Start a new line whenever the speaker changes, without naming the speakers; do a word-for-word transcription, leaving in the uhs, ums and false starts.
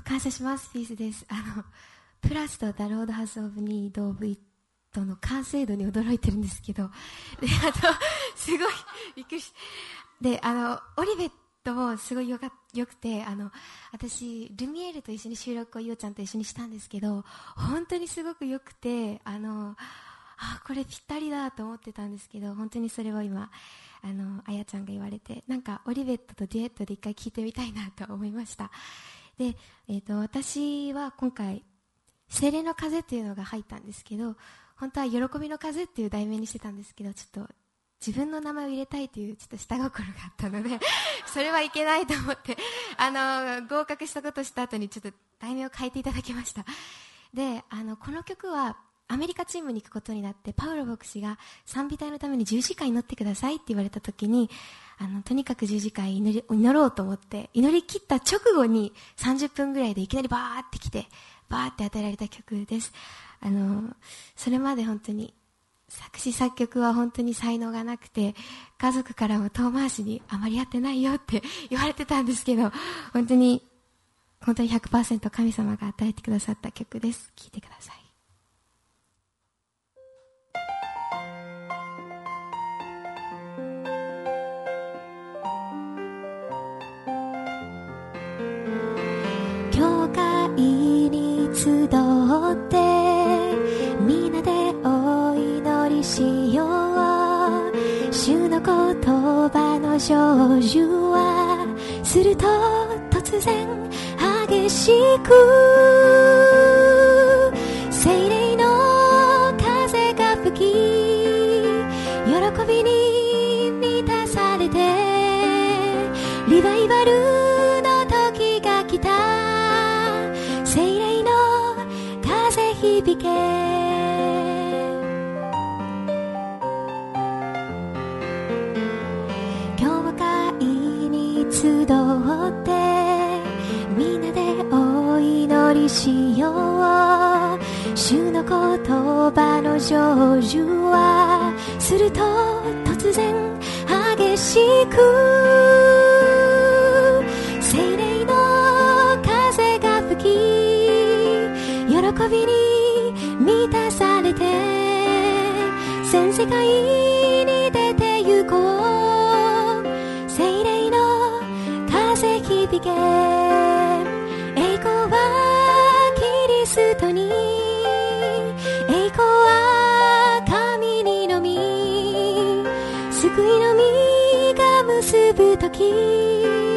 感謝します。ピースです。あのプラスとダロードハウスオブニードオブイットの完成度に驚いてるんですけど、であのすごいびっくりしであのオリベットもすごいよかよくて、あの私ルミエールと一緒に収録をイオちゃんと一緒にしたんですけど、本当にすごくよくて、あのあこれぴったりだと思ってたんですけど、本当にそれを今あのあやちゃんが言われて、なんかオリベットとデュエットで一回聴いてみたいなと思いました。で、えー、と私は今回精霊の風っていうのが入ったんですけど、本当は喜びの風っていう題名にしてたんですけど、ちょっと自分の名前を入れたいというちょっと下心があったのでそれはいけないと思ってあの合格したことした後にちょっと題名を変えていただきました。であのこの曲はアメリカチームに行くことになって、パウロ牧師が賛美隊のために十字架に祈ってくださいって言われた時に、あのとにかく十字架に祈り祈ろうと思って祈り切った直後にさんじゅっぷんぐらいでいきなりバーってきて、バーって与えられた曲です。あのそれまで本当に作詞作曲は本当に才能がなくて、家族からも遠回しにあまりやってないよって言われてたんですけど、本当に本当に ひゃくパーセント 神様が与えてくださった曲です。聴いてください。教会に集って皆でお祈りしよう。主の言葉の成就はすると突然激しく聖霊の風が吹き、喜びに満たされてリバイバルの時が来た。聖霊の風響け、教会に集って皆でお祈りしよう。主の言葉の成就はすると突然激しく聖霊の風が吹き、喜びに満たされて全世界に出て行こう。聖霊の風響け、栄光はキリストに、栄光は神にのみ、救いの実が結ぶとき、